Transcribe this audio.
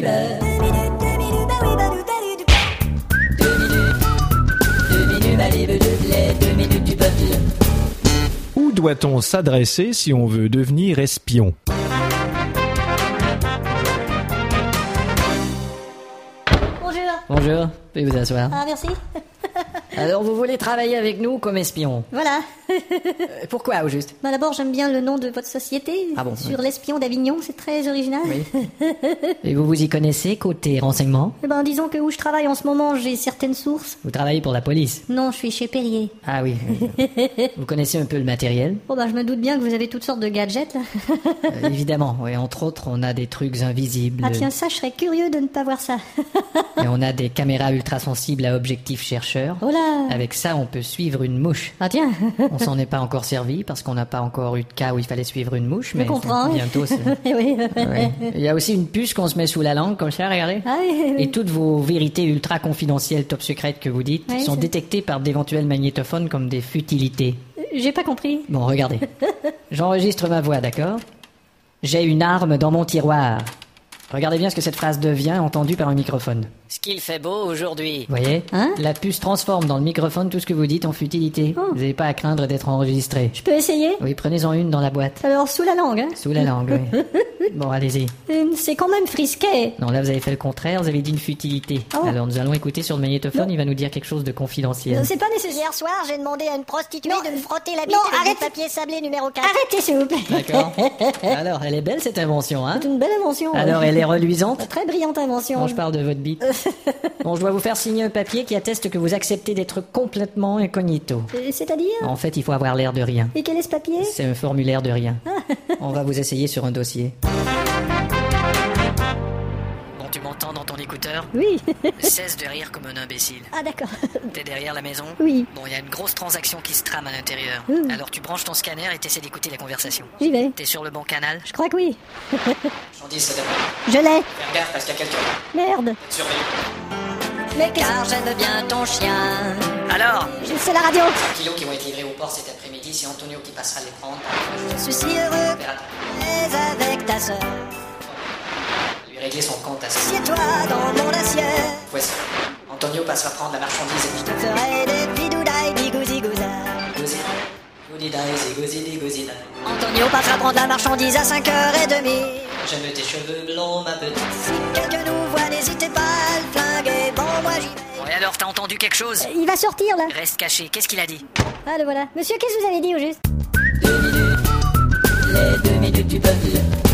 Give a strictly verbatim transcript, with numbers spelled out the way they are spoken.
peuple. Deux minutes, deux minutes, bah oui, bah oui, bah oui, deux minutes, deux minutes, bah les deux minutes du peuple. Où doit-on s'adresser si on veut devenir espion ? Bonjour. Bonjour, veuillez vous asseoir. Ah, merci. Alors, vous voulez travailler avec nous comme espion ? Voilà. Euh, pourquoi, au juste ? Bah d'abord, j'aime bien le nom de votre société. Ah bon, Sur oui. l'espion d'Avignon, c'est très original. Oui. Et vous vous y connaissez côté renseignement ? Eh ben, disons que où je travaille en ce moment, j'ai certaines sources. Vous travaillez pour la police ? Non, je suis chez Perrier. Ah oui. Vous connaissez un peu le matériel ? Bon bah, je me doute bien que vous avez toutes sortes de gadgets, là. Euh, évidemment, oui. Entre autres, on a des trucs invisibles. Ah tiens, ça, je serais curieux de ne pas voir ça. Et on a des caméras ultrasensibles à objectif chercheur. Oh là. Avec ça, on peut suivre une mouche. Ah tiens. On s'en est pas encore servi parce qu'on n'a pas encore eu de cas où il fallait suivre une mouche, Je mais comprends. bientôt. C'est... Eh oui. Ouais. Il y a aussi une puce qu'on se met sous la langue, comme ça, regardez. Ah oui, oui, oui. Et toutes vos vérités ultra confidentielles, top secrètes que vous dites, Ouais, sont c'est- détectées par d'éventuels magnétophones comme des futilités. J'ai pas compris. Bon, regardez. J'enregistre ma voix, d'accord ? J'ai une arme dans mon tiroir. Regardez bien ce que cette phrase devient entendue par un microphone. Ce qu'il fait beau aujourd'hui. Vous voyez ? Hein ? La puce transforme dans le microphone tout ce que vous dites en futilité. Oh. Vous n'avez pas à craindre d'être enregistré. Je peux essayer ? Oui, prenez-en une dans la boîte. Alors, sous la langue, hein. Sous la langue, oui. Bon, allez-y. Euh, C'est quand même frisqué. Non, là, vous avez fait le contraire, vous avez dit une futilité. Ah bon ? Alors, nous allons écouter sur le magnétophone, il va nous dire quelque chose de confidentiel. Euh, C'est pas nécessaire. Hier soir, j'ai demandé à une prostituée Non, de me frotter la bite non, avec arrête. du papier sablé numéro quatre. Arrêtez, s'il vous plaît. D'accord. Alors, elle est belle, cette invention, hein ? C'est une belle invention. Alors, ouais. elle est reluisante ? Très brillante invention. Bon, je parle de votre bite. Bon, je dois vous faire signer un papier qui atteste que vous acceptez d'être complètement incognito. Euh, C'est-à-dire ? En fait, il faut avoir l'air de rien. Et quel est ce papier ? C'est un formulaire de rien. On va vous essayer sur un dossier. Bon, tu m'entends dans ton écouteur ? Oui. Cesse de rire comme un imbécile. Ah d'accord. T'es derrière la maison ? Oui. Bon, il y a une grosse transaction qui se trame à l'intérieur. Mm. Alors tu branches ton scanner et t'essaies d'écouter la conversation. J'y vais. T'es sur le bon canal ? Je crois que oui. J'en dis, c'est Je l'ai. Fais gaffe parce qu'il y a quelqu'un. Merde. Surveille. Mais qu'est-ce Car j'aime bien ton chien. Alors que... C'est la radio. cinq kilos qui vont être livrés au port cet après-midi, c'est Antonio qui passera les prendre. Je suis si heureux Verra. mais avec ta sœur. Lui régler son compte à ça. Assieds-toi dans mon assiette. Voici. Antonio passera prendre la marchandise et Je te ferai des bidoudailles, bigouzi-gouza. Gozi. Goudi-daï, gozi gozi Antonio passera prendre la marchandise à cinq heures trente. J'aime tes cheveux blonds, ma petite. Si quelqu'un nous voit, n'hésitez pas à le flinguer. Bon, moi j'y vais. Bon, et alors, t'as entendu quelque chose ? Il va sortir là. Reste caché, qu'est-ce qu'il a dit ? Ah le voilà. Monsieur, qu'est-ce que vous avez dit au juste ? Les deux minutes du peuple.